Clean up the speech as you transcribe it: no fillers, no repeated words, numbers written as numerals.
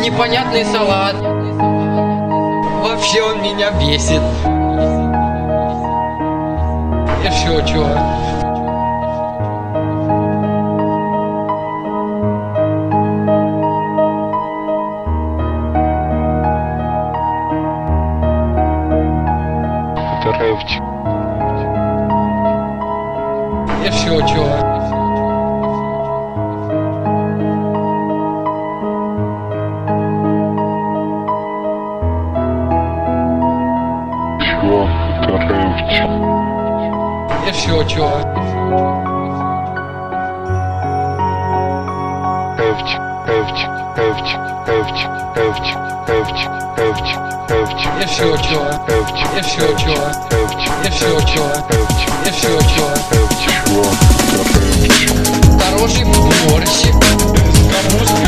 непонятный салат. Вообще он меня бесит. И все, чё? Это рэпчик. И все, чё? Чего? Это рэпчик. И все, чё? Рэпчик, рэпчик, рэпчик, рэпчик, рэпчик, рэпчик, рэпчик, рэпчик. И все, чё? Рэпчик, И все, чё? рэпчик, И все, чё? рэпчик, И все, чё? рэпчик. Чего? Это рэпчик. Хороший борщик с капустой